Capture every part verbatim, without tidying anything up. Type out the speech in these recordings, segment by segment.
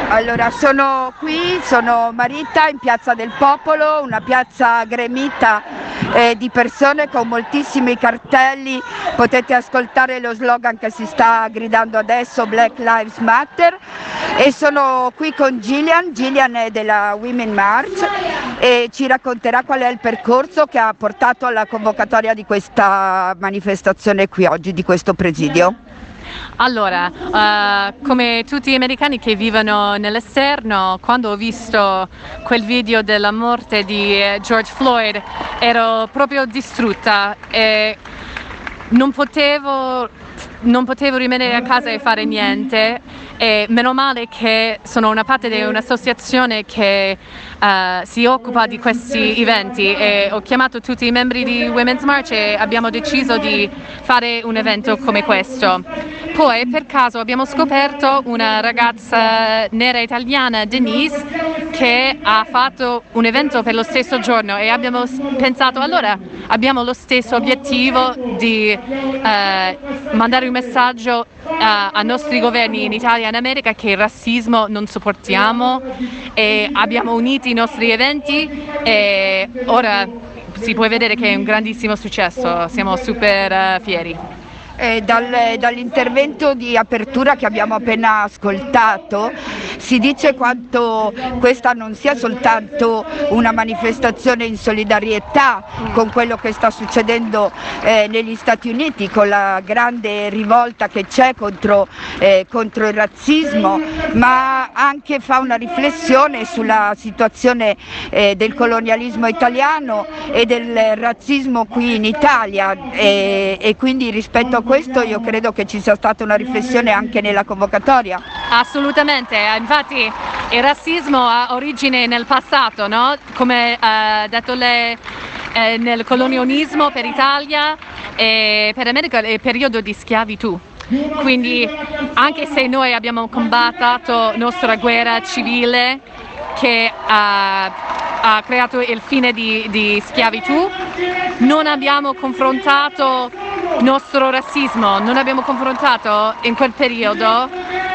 Allora, sono qui, sono Marita in Piazza del Popolo, una piazza gremita eh, di persone con moltissimi cartelli. Potete ascoltare lo slogan che si sta gridando adesso, Black Lives Matter, e sono qui con Gillian. Gillian è della Women March e ci racconterà qual è il percorso che ha portato alla convocatoria di questa manifestazione qui oggi, di questo presidio. Allora, uh, come tutti gli americani che vivono nell'esterno, quando ho visto quel video della morte di George Floyd ero proprio distrutta e non potevo, non potevo rimanere a casa e fare niente, e meno male che sono una parte di un'associazione che uh, si occupa di questi eventi, e ho chiamato tutti i membri di Women's March e abbiamo deciso di fare un evento come questo. Poi per caso abbiamo scoperto una ragazza nera italiana, Denise, che ha fatto un evento per lo stesso giorno, e abbiamo pensato allora abbiamo lo stesso obiettivo di eh, mandare un messaggio a, ai nostri governi in Italia e in America che il razzismo non sopportiamo, e abbiamo unito i nostri eventi e ora si può vedere che è un grandissimo successo, siamo super uh, fieri. Eh, dal, dall'intervento di apertura che abbiamo appena ascoltato si dice quanto questa non sia soltanto una manifestazione in solidarietà con quello che sta succedendo eh, negli Stati Uniti, con la grande rivolta che c'è contro, eh, contro il razzismo, ma anche fa una riflessione sulla situazione eh, del colonialismo italiano e del razzismo qui in Italia, e, e quindi rispetto a questo io credo che ci sia stata una riflessione anche nella convocatoria. Assolutamente, infatti il razzismo ha origine nel passato, no? Come ha uh, detto lei, eh, nel colonialismo per Italia e per America è il periodo di schiavitù. Quindi anche se noi abbiamo combattuto la nostra guerra civile che ha, ha creato il fine di, di schiavitù, non abbiamo confrontato il nostro razzismo, non abbiamo confrontato in quel periodo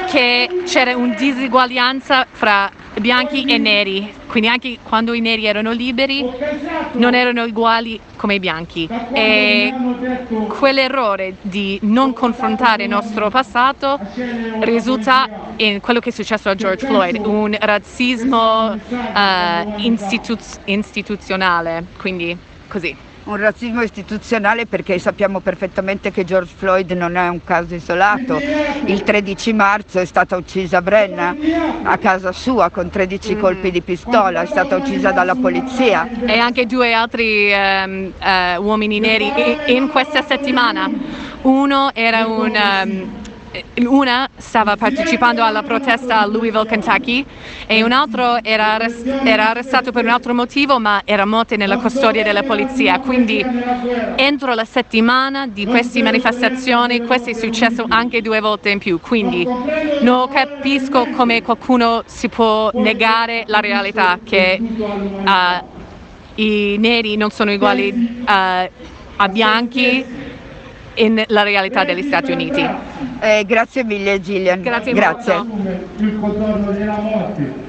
che c'era una disuguaglianza fra bianchi e neri, quindi anche quando i neri erano liberi non erano uguali come i bianchi, e quell'errore di non confrontare il nostro passato risulta in quello che è successo a George Floyd, un razzismo uh, istituz- istituzionale, quindi così. Un razzismo istituzionale, perché sappiamo perfettamente che George Floyd non è un caso isolato. Il tredici marzo è stata uccisa Brenna a casa sua con tredici colpi di pistola, è stata uccisa dalla polizia. E anche due altri um, uh, uomini neri in questa settimana. Uno era un... Um, Una stava partecipando alla protesta a Louisville, Kentucky, e un altro era, arrest- era arrestato per un altro motivo, ma era morto nella custodia della polizia. Quindi entro la settimana di queste manifestazioni questo è successo anche due volte in più, quindi non capisco come qualcuno si può negare la realtà che uh, i neri non sono uguali uh, a bianchi nella realtà degli Stati Uniti. Eh, grazie mille Gillian. Grazie. Grazie.